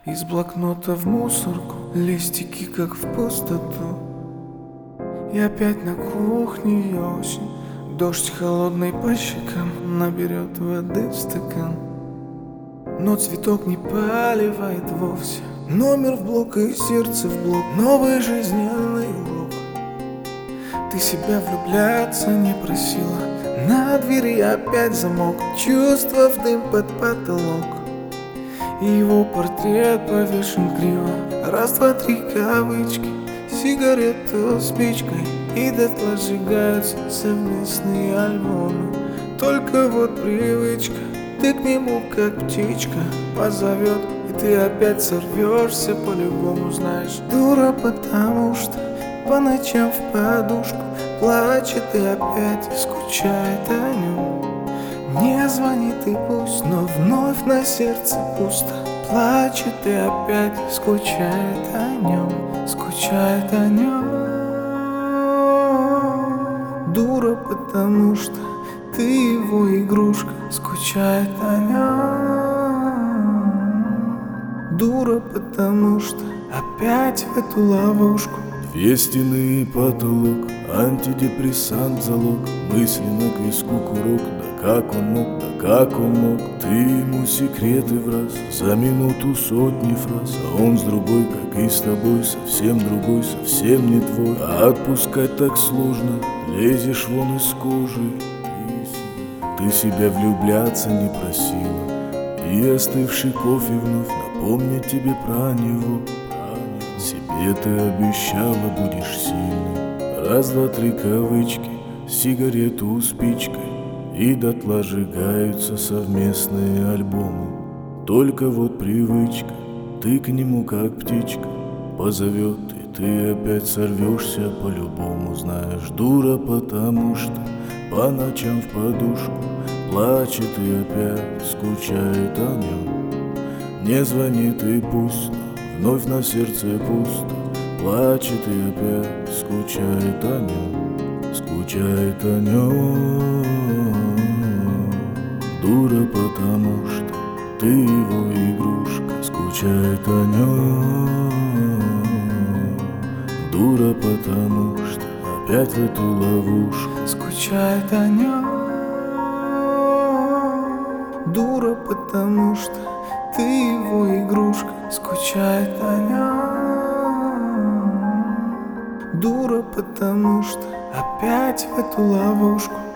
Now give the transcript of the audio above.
Из блокнота в мусорку, листики как в пустоту. И опять на кухне осень, дождь холодный по щекам наберет воды в стакан. Но цветок не поливает вовсе. Номер в блок и сердце в блок, новый жизненный урок. Ты себя влюбляться не просила, на двери опять замок, чувства в дым под потолок. И его портрет повешен криво, раз, два, три кавычки, сигарету спичкой, и дотла сжигаются совместные альбомы. Только вот привычка, ты к нему как птичка позовет, и ты опять сорвешься по-любому, знаешь. Дура, потому что по ночам в подушку плачет и опять скучает о нем. Не звонит и пусть, но вновь на сердце пусто. Плачет и опять скучает о нем, скучает о нем. Дура, потому что ты его игрушка, скучает о нем. Дура, потому что опять в эту ловушку. Две стены и потолок, антидепрессант залог, мысленно к виску курок. Да как он мог, да как он мог? Ты ему секреты враз, за минуту сотни фраз. А он с другой, как и с тобой, совсем другой, совсем не твой. А отпускать так сложно, лезешь вон из кожи. Ты себя влюбляться не просила, и остывший кофе вновь напомнит тебе про него. Себе ты обещала, будешь сильной. Раз, два, три кавычки, сигарету спичкой, и дотла сжигаются совместные альбомы. Только вот привычка, ты к нему как птичка позовет, и ты опять сорвешься по-любому, знаешь. Дура, потому что по ночам в подушку плачет и опять скучает о нем. Не звонит и пусть, вновь на сердце пусто. Плачет и опять скучает о нем, скучает о нем. Дура, потому что ты его игрушка, скучает о нем. Дура, потому что опять в эту ловушку, скучает о нем. Дура, потому что ты его игрушка, скучает о нем. Дура, потому что опять в эту ловушку.